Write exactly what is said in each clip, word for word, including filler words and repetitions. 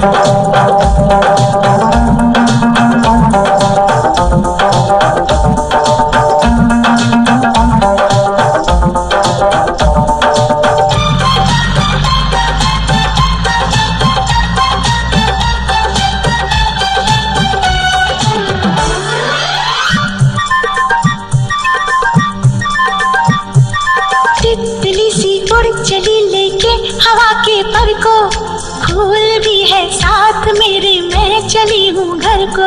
तितली सी उड़ चली लेके हवा के पर को, फूल भी है साथ मेरे, मैं चली हूँ घर को।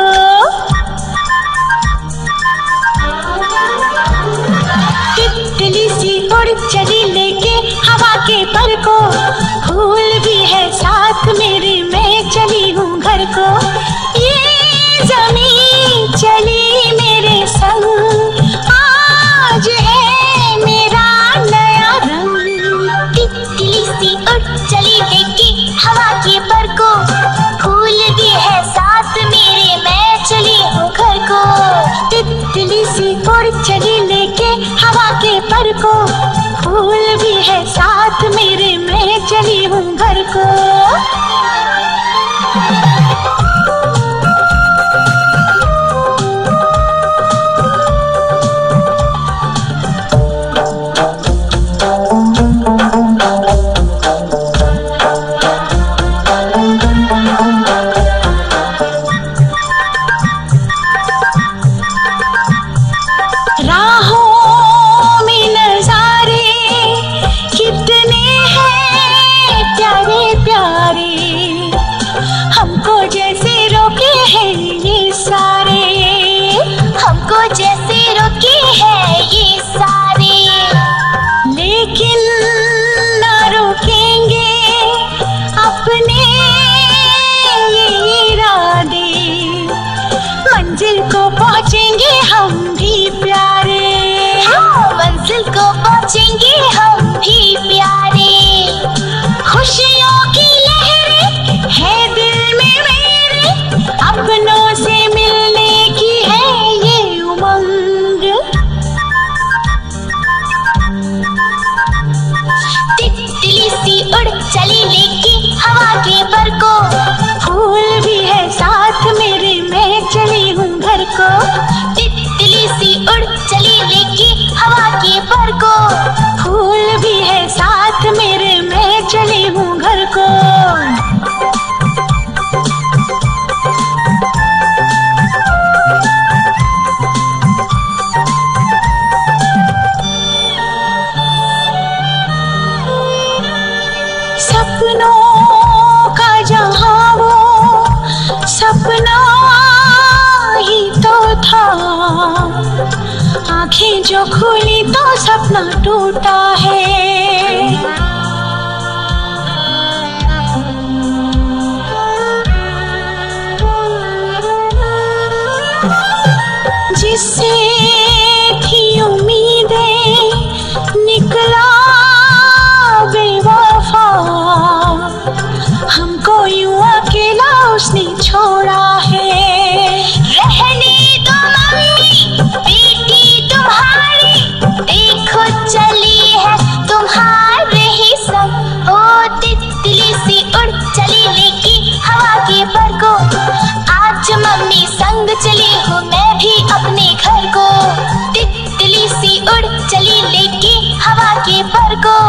तितली सी उड़ चली लेके हवा के पर को, फूल भी है साथ मेरे, मैं चली हूँ घर को। ये ज़मीं चली मेरे संग, आज है मेरा नया रंग। तितली सी उड़ चली लेके हवा के पर को, फूल भी है साथ मेरे, मैं चली हूँ घर को। तितली सी उड़ चली लेके हवा के पर को, फूल भी है साथ मेरे, मैं चली हूँ घर को। हमको जैसे रोके हैं ये सारे, हमको जैसे रोके हैं ये सारे, लेकिन ना रोकेंगे अपने ये इरादे। मंजिल को पहुँचेंगे हम भी प्यारे, हाँ मंजिल को पहुँचेंगे हम भी प्यारे। खुशियों की लहरें है दिल में मेरे, अपनों से मिलने की है ये उमंग। तितली सी उड़ चली लेके हवा के पर को, फूल भी है साथ मेरे, मैं चली हूँ घर को। तितली सी उड़ चली लेके हवा के पर को, फूल भी है साथ मेरे, मैं चली हूँ घर को। सपनों का जहां वो सपना ही तो था, आंखें जो खुली तो सपना टूटा है। जिससे थी उम्मीदें निकला बेवफा, हमको यूं अकेला उसने छोड़ा है। रहने दो मम्मी बेटी तुम्हारी, देखो चली है तुम्हारे ही संग। ओ तितली सी उड़ चली लेके हवा के पर को, आज मम्मी संग चली हूँ मैं भी अपने घर को। तितली सी उड़ चली लेके हवा के पर को,